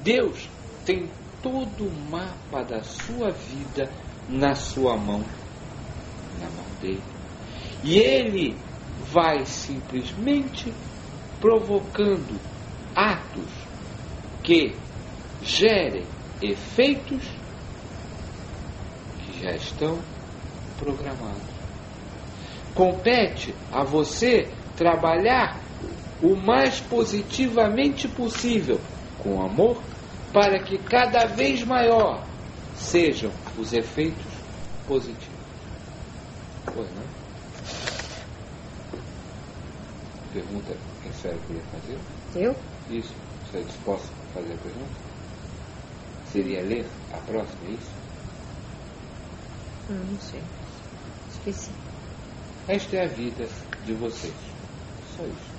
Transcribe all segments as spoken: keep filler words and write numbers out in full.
Deus tem todo o mapa da sua vida na sua mão, na mão dele. E ele vai simplesmente provocando atos que gerem efeitos que já estão programados. Compete a você trabalhar o mais positivamente possível, com amor, para que cada vez maior sejam os efeitos positivos. Pois não? Pergunta quem será que queria fazer? Eu? Isso. Você é disposto a fazer a pergunta? Seria ler a próxima, é isso? Não, não sei. Esqueci. Esta é a vida de vocês. Só isso.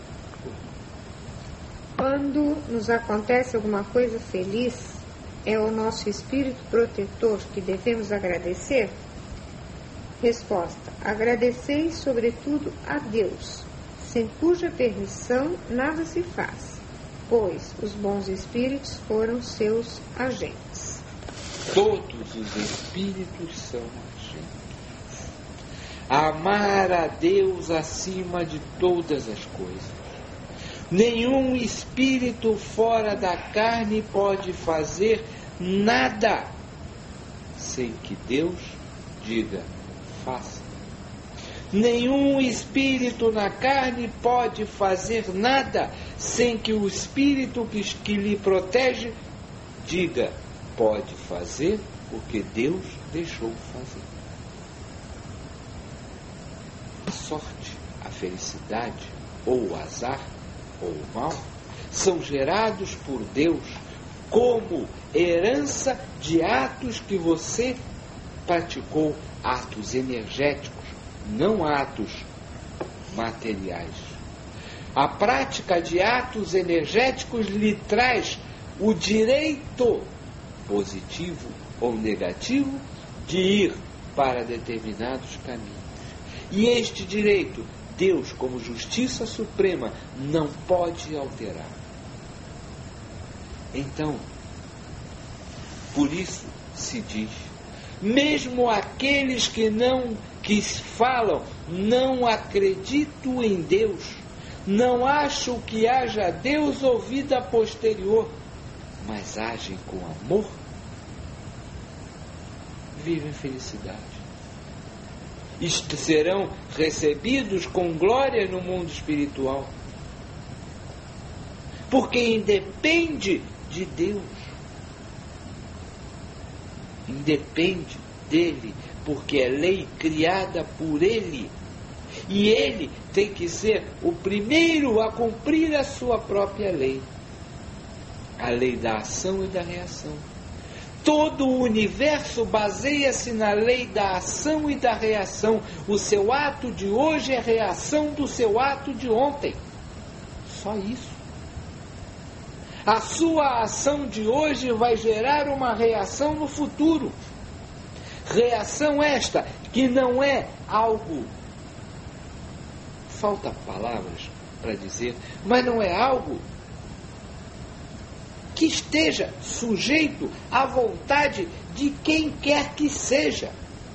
Quando nos acontece alguma coisa feliz, é o nosso espírito protetor que devemos agradecer? Resposta: agradeceis sobretudo a Deus, sem cuja permissão nada se faz, pois os bons espíritos foram seus agentes. Todos os espíritos são agentes. Amar a Deus acima de todas as coisas. Nenhum espírito fora da carne pode fazer nada sem que Deus diga, faça. Nenhum espírito na carne pode fazer nada sem que o espírito que, que lhe protege diga, pode fazer o que Deus deixou fazer. A sorte, a felicidade ou o azar ou o mal são gerados por Deus como herança de atos que você praticou, atos energéticos, não atos materiais. A prática de atos energéticos lhe traz o direito, positivo ou negativo, de ir para determinados caminhos. E este direito, Deus, como justiça suprema, não pode alterar. Então, por isso se diz, mesmo aqueles que não que falam, não acredito em Deus, não acho que haja Deus ou vida posterior, mas agem com amor, vivem felicidade. Isto serão recebidos com glória no mundo espiritual. Porque independe de Deus. Independe dele, porque é lei criada por ele. E ele tem que ser o primeiro a cumprir a sua própria lei. A lei da ação e da reação. Todo o universo baseia-se na lei da ação e da reação. O seu ato de hoje é reação do seu ato de ontem. Só isso. A sua ação de hoje vai gerar uma reação no futuro. Reação esta que não é algo... Falta palavras para dizer, mas não é algo que esteja sujeito à vontade de quem quer que seja.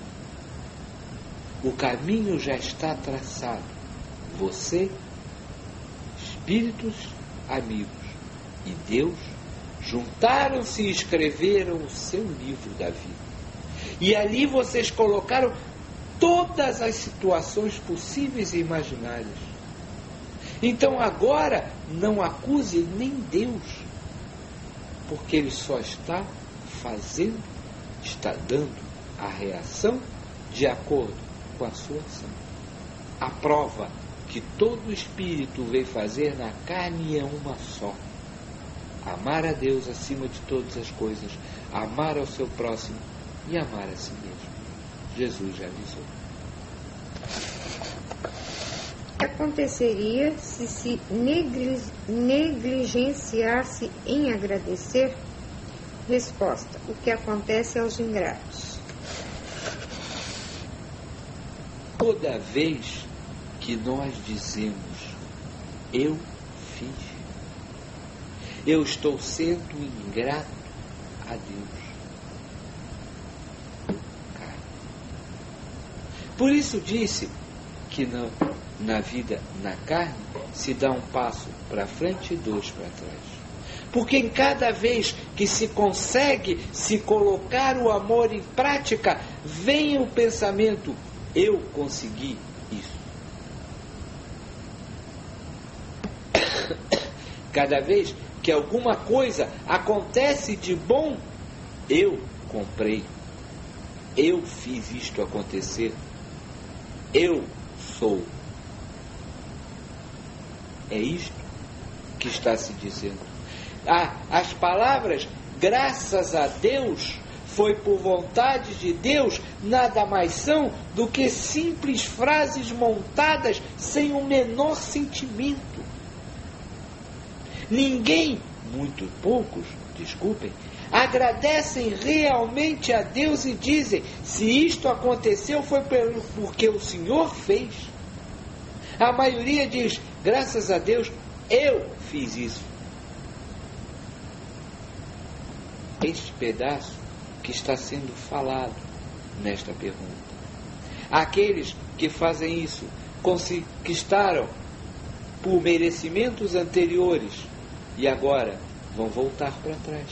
O caminho já está traçado. Você, espíritos amigos e Deus juntaram-se e escreveram o seu livro da vida. E ali vocês colocaram todas as situações possíveis e imaginárias. Então agora não acuse nem Deus, porque ele só está fazendo, está dando a reação de acordo com a sua ação. A prova que todo espírito veio fazer na carne é uma só: amar a Deus acima de todas as coisas, amar ao seu próximo e amar a si mesmo. Jesus já avisou. O que aconteceria se se negligenciasse em agradecer? Resposta: o que acontece aos ingratos. Toda vez que nós dizemos eu fiz, eu estou sendo ingrato a Deus. Por isso disse que na, na vida, na carne, se dá um passo para frente e dois para trás. Porque em cada vez que se consegue se colocar o amor em prática, vem o pensamento, eu consegui isso. Cada vez que alguma coisa acontece de bom, eu comprei, eu fiz isto acontecer, eu sou. É isto que está se dizendo. Ah, as palavras, graças a Deus, foi por vontade de Deus, nada mais são do que simples frases montadas sem o menor sentimento. Ninguém, muito poucos, desculpem, agradecem realmente a Deus e dizem, se isto aconteceu foi pelo, porque o Senhor fez. A maioria diz, graças a Deus, eu fiz isso. Este pedaço que está sendo falado nesta pergunta. Aqueles que fazem isso conquistaram por merecimentos anteriores e agora vão voltar para trás.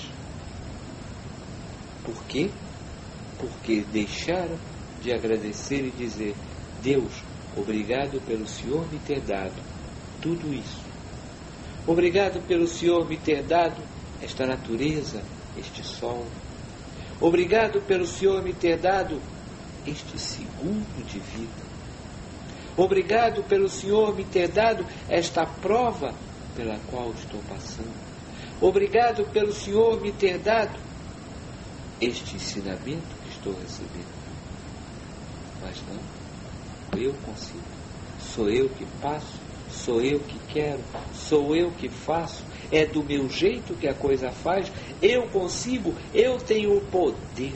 Por quê? Porque deixaram de agradecer e dizer, Deus, obrigado pelo Senhor me ter dado tudo isso. Obrigado pelo Senhor me ter dado esta natureza, este sol. Obrigado pelo Senhor me ter dado este segundo de vida. Obrigado pelo Senhor me ter dado esta prova pela qual estou passando. Obrigado pelo Senhor me ter dado este ensinamento que estou recebendo. Mas não, eu consigo. Sou eu que passo, sou eu que quero, sou eu que faço. É do meu jeito que a coisa faz, eu consigo, eu tenho o poder.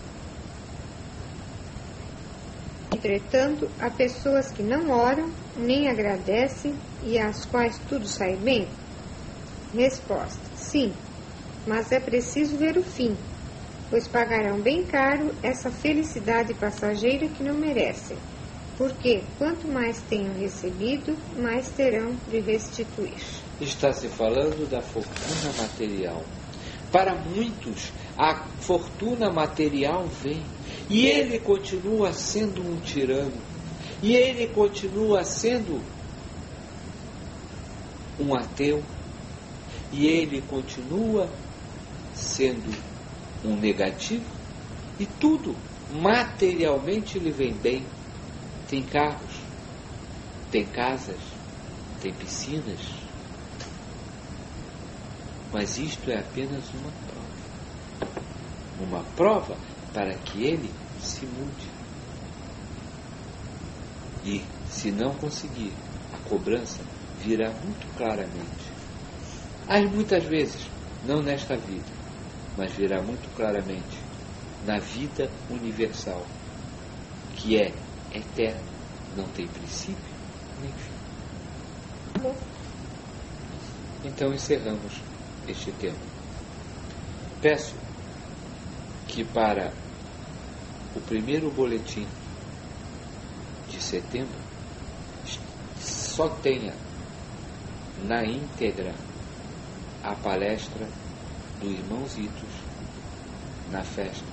Entretanto, há pessoas que não oram, nem agradecem e às quais tudo sai bem? Resposta: sim, mas é preciso ver o fim, pois pagarão bem caro essa felicidade passageira que não merecem. Porque quanto mais tenham recebido, mais terão de restituir. Está se falando da fortuna material. Para muitos, a fortuna material vem, e ele continua sendo um tirano, e ele continua sendo um ateu, e ele continua sendo um negativo, e tudo materialmente lhe vem bem. Tem carros, tem casas, tem piscinas. Mas isto é apenas uma prova. Uma prova para que ele se mude. E, se não conseguir, a cobrança virá muito claramente. Mas muitas vezes, não nesta vida, mas virá muito claramente na vida universal, que é eterno, não tem princípio nem fim. Bom. Então encerramos este tema. Peço que para o primeiro boletim de setembro só tenha na íntegra a palestra do irmão Zitos na festa.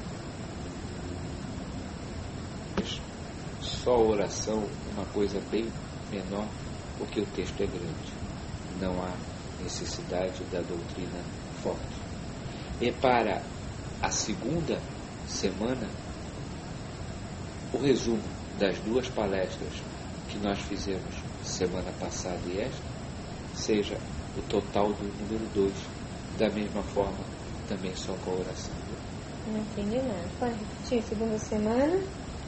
Só a oração, uma coisa bem menor, porque o texto é grande. Não há necessidade da doutrina forte. E para a segunda semana, o resumo das duas palestras que nós fizemos semana passada e esta, seja o total do número dois, da mesma forma, também só com a oração. Não entendi nada. Pode repetir? Segunda semana?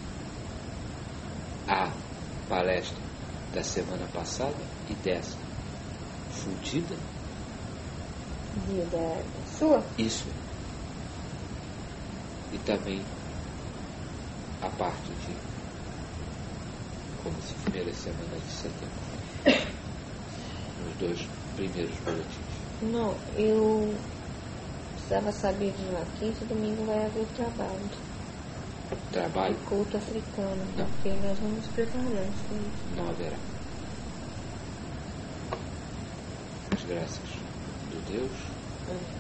A palestra da semana passada e dessa. Fundida? Dia da sua? Isso. E também a parte de como se primeira semana de setembro. Nos dois primeiros boletins. Não, eu precisava saber de Joaquim se domingo vai haver trabalho. Trabalho? De culto africano, Não. porque nós vamos preparar isso. Não haverá. As graças do Deus É.